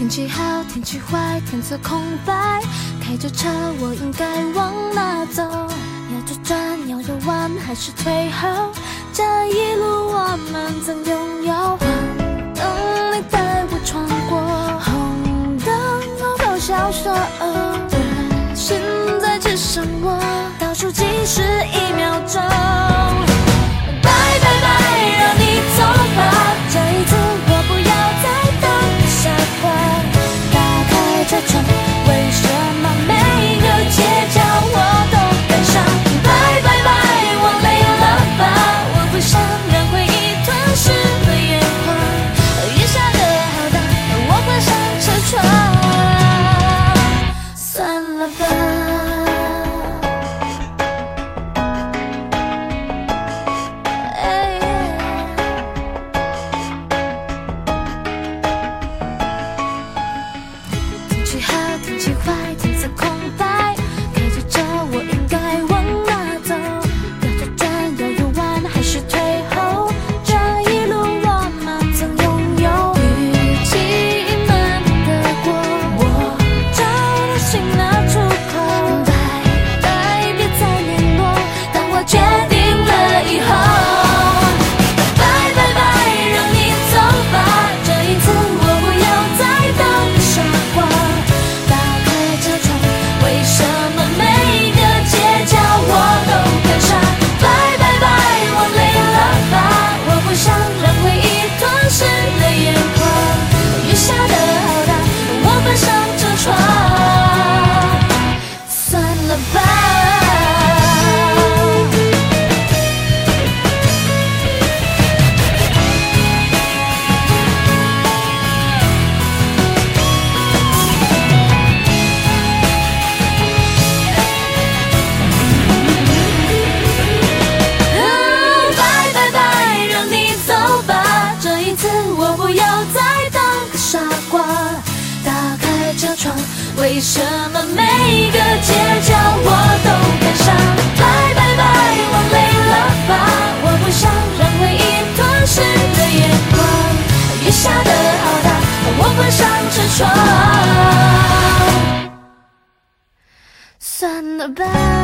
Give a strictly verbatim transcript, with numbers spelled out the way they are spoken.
天气好，天气坏，天色空白，开着车，我应该往哪走？要左转，要右弯，还是退后？这一路我们曾拥有。黄灯你带我穿过，红灯后都消失。现在只剩我，倒数计时一秒钟。拜拜拜，让你走吧，这一次我不要再当个傻瓜。打开车窗，为什么每个街角我都赶上？拜拜拜，我累了吧，我不想让回忆吞噬了眼眶。雨下得好大，我关上车窗，算了吧。天气坏，天色空白，开着车，我应该往哪走？要左转，要右弯，还是退后？这一路我们曾拥有，雨季慢得过，我找到新的出口。拜拜，别再联络，当我决定了以后。拜拜拜，让你走吧，这一次我不要再当个傻瓜。为什么每个街角我都赶上？拜拜拜，我累了吧，我不想让回忆吞噬了眼眶。雨下得好大，我关上车窗，算了吧。为什么每个街角我都赶上？拜拜拜，我累了吧，我不想让回忆吞噬了眼光。雨下得好大，我关上车窗，算了吧。